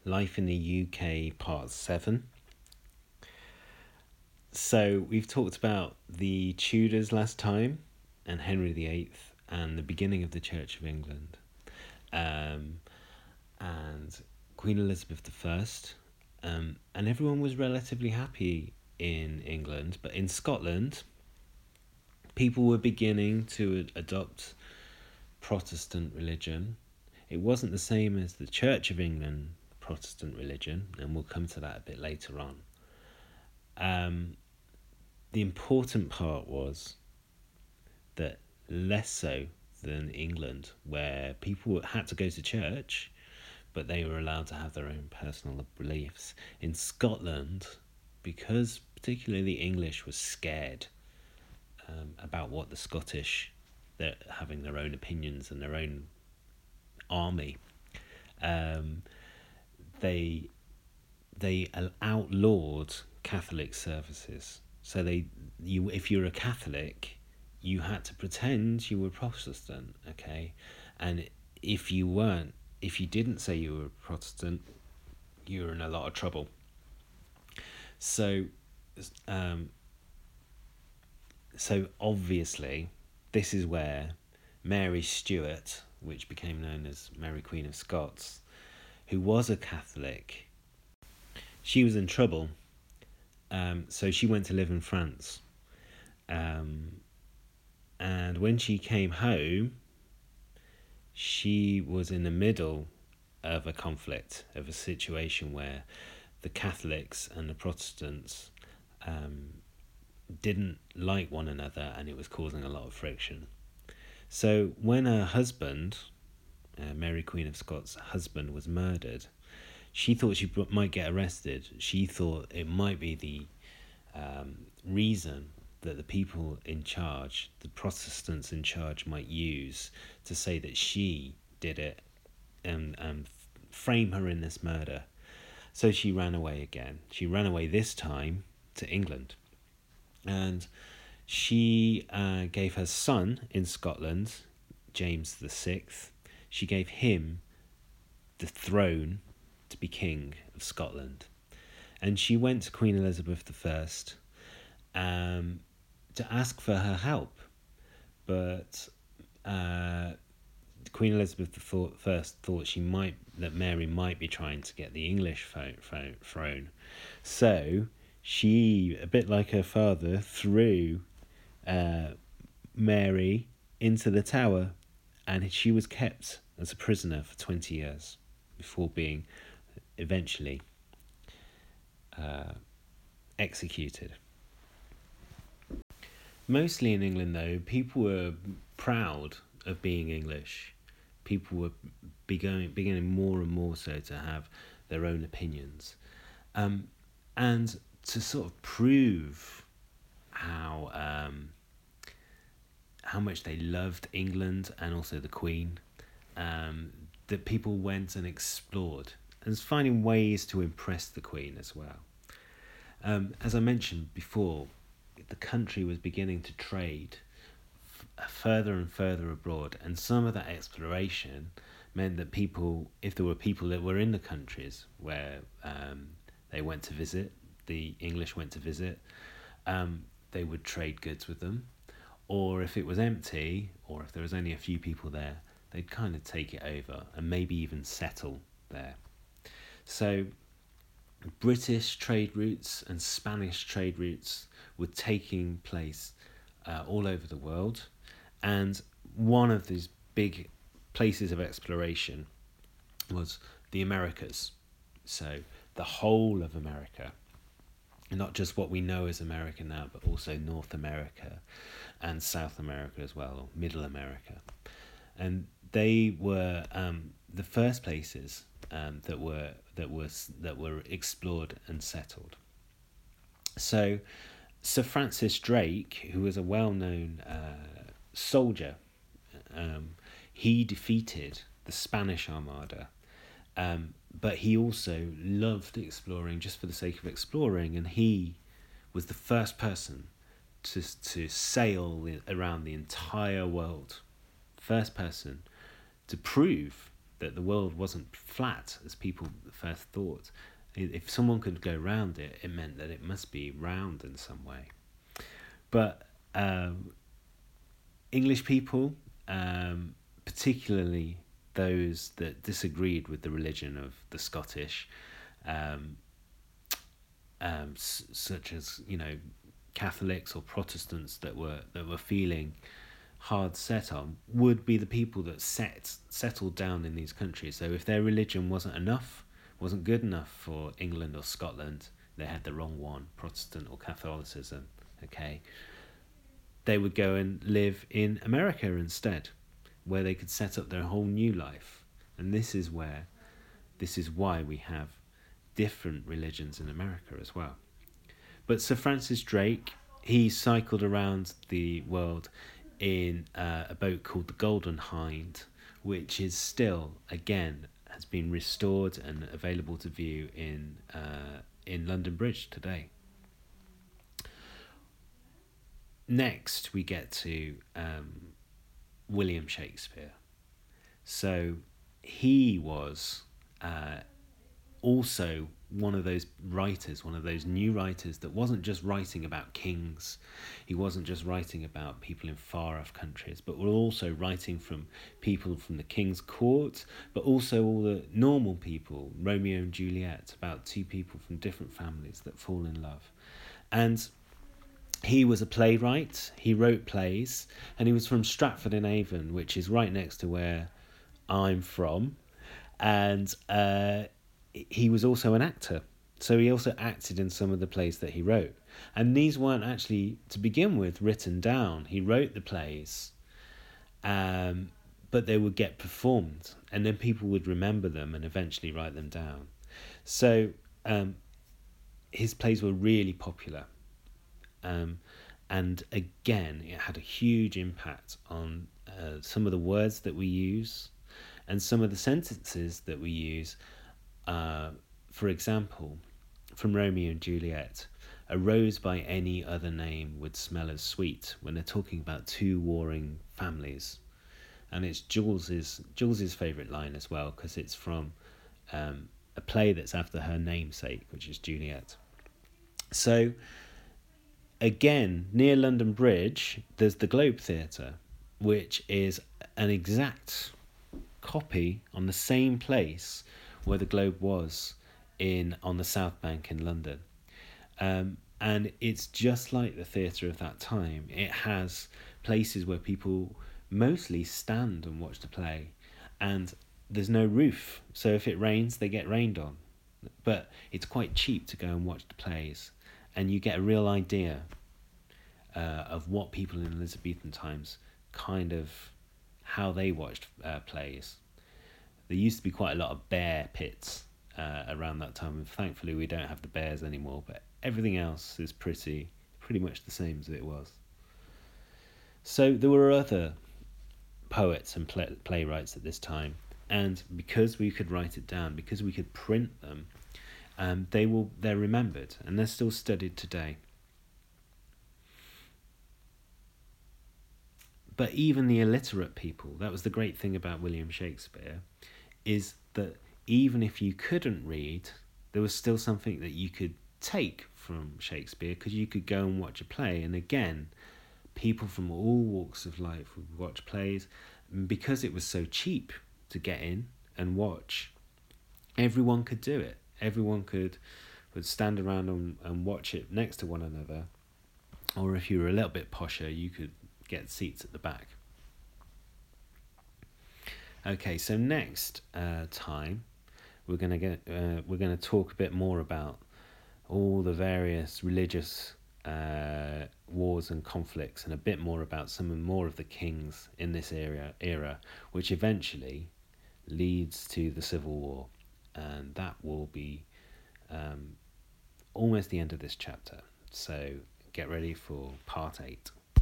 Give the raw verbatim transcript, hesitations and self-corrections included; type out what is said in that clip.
Life in the U K, Part seven. So, we've talked about the Tudors last time, and Henry the Eighth, and the beginning of the Church of England, um, and Queen Elizabeth the First, um, and everyone was relatively happy in England, but in Scotland, people were beginning to adopt Protestant religion. It wasn't the same as the Church of England Protestant religion, and we'll come to that a bit later on. Um, the important part was that less so than England, where people had to go to church, but they were allowed to have their own personal beliefs. In Scotland, because particularly the English was scared um, about what the Scottish, they're having their own opinions and their own army, um, they they outlawed Catholic services. So they, you, if you're a Catholic, you had to pretend you were Protestant, okay? And if you weren't, if you didn't say you were Protestant, you were in a lot of trouble. So, um, so obviously, this is where Mary Stuart, which became known as Mary Queen of Scots, who was a Catholic, she was in trouble. Um, so she went to live in France. Um, and when she came home, she was in the middle of a conflict, of a situation where the Catholics and the Protestants um, didn't like one another, and it was causing a lot of friction. So when her husband, uh, Mary Queen of Scots' husband, was murdered, she thought she might get arrested. She thought it might be the um, reason that the people in charge, the Protestants in charge, might use to say that she did it and, and frame her in this murder. So she ran away again. She ran away this time to England. And she uh, gave her son in Scotland, James the Sixth, she gave him the throne to be king of Scotland. And she went to Queen Elizabeth the First um, to ask for her help. But uh, Queen Elizabeth the First thought she might that Mary might be trying to get the English throne. So she, a bit like her father, threw uh, Mary into the tower, and she was kept as a prisoner for twenty years before being eventually uh, executed. Mostly in England, though, people were proud of being English. People were beginning, beginning more and more so to have their own opinions. Um, and to sort of prove how um, how much they loved England and also the Queen, um, that people went and explored and finding ways to impress the Queen as well. Um, as I mentioned before, the country was beginning to trade f- further and further abroad, and some of that exploration meant that people, if there were people that were in the countries where um, they went to visit, the English went to visit, um, they would trade goods with them. Or if it was empty, or if there was only a few people there, they'd kind of take it over and maybe even settle there. So British trade routes and Spanish trade routes were taking place uh, all over the world. And one of these big places of exploration was the Americas. So the whole of America, not just what we know as America now, but also North America and South America as well, or Middle America. And they were um, the first places um, that were that was that were explored and settled. So Sir Francis Drake, who was a well-known uh, soldier, um, he defeated the Spanish Armada, um, but he also loved exploring just for the sake of exploring, and he was the first person to to sail around the entire world. First person to prove that the world wasn't flat as people first thought. If someone could go round it, it meant that it must be round in some way. But um, English people, um, particularly those that disagreed with the religion of the Scottish, um, um, s- such as, you know, Catholics or Protestants that were that were feeling hard set on, would be the people that set settled down in these countries. So if their religion wasn't enough, wasn't good enough for England or Scotland, they had the wrong one, Protestant or Catholicism, okay, they would go and live in America instead, where they could set up their whole new life. And this is where, this is why we have different religions in America as well. But Sir Francis Drake, he cycled around the world in uh, a boat called the Golden Hind, which is still, again, has been restored and available to view in uh, in London Bridge today. Next, we get to um, William Shakespeare. So he was uh, also one of those writers, one of those new writers that wasn't just writing about kings. He wasn't just writing about people in far off countries, but were also writing from people from the king's court, but also all the normal people, Romeo and Juliet, about two people from different families that fall in love. And he was a playwright, he wrote plays, and he was from Stratford-in-Avon, which is right next to where I'm from. And uh, he was also an actor. So he also acted in some of the plays that he wrote. And these weren't actually, to begin with, written down. He wrote the plays, um, but they would get performed. And then people would remember them and eventually write them down. So um, his plays were really popular. Um, and again, it had a huge impact on uh, some of the words that we use and some of the sentences that we use. Uh, for example, from Romeo and Juliet, a rose by any other name would smell as sweet, when they're talking about two warring families. And it's Jules's Jules's favourite line as well, because it's from um, a play that's after her namesake, which is Juliet. So again, near London Bridge, there's the Globe Theatre, which is an exact copy on the same place where the Globe was in on the South Bank in London. Um, and it's just like the theatre of that time. It has places where people mostly stand and watch the play, and there's no roof, so if it rains, they get rained on. But it's quite cheap to go and watch the plays, and you get a real idea uh, of what people in Elizabethan times kind of, how they watched uh, plays. There used to be quite a lot of bear pits uh, around that time, and thankfully we don't have the bears anymore, but everything else is pretty pretty much the same as it was. So there were other poets and play- playwrights at this time, and because we could write it down, because we could print them, um, they will they're remembered and they're still studied today. But even the illiterate people, that was the great thing about William Shakespeare, is that even if you couldn't read, there was still something that you could take from Shakespeare, because you could go and watch a play. And again, people from all walks of life would watch plays, and because it was so cheap to get in and watch, everyone could do it. Everyone could would stand around and, and watch it next to one another, or if you were a little bit posher, you could get seats at the back. Okay, so next uh, time we're gonna get uh, we're gonna talk a bit more about all the various religious uh, wars and conflicts, and a bit more about some more of the kings in this era era, which eventually leads to the Civil War, and that will be um, almost the end of this chapter. So get ready for part eight.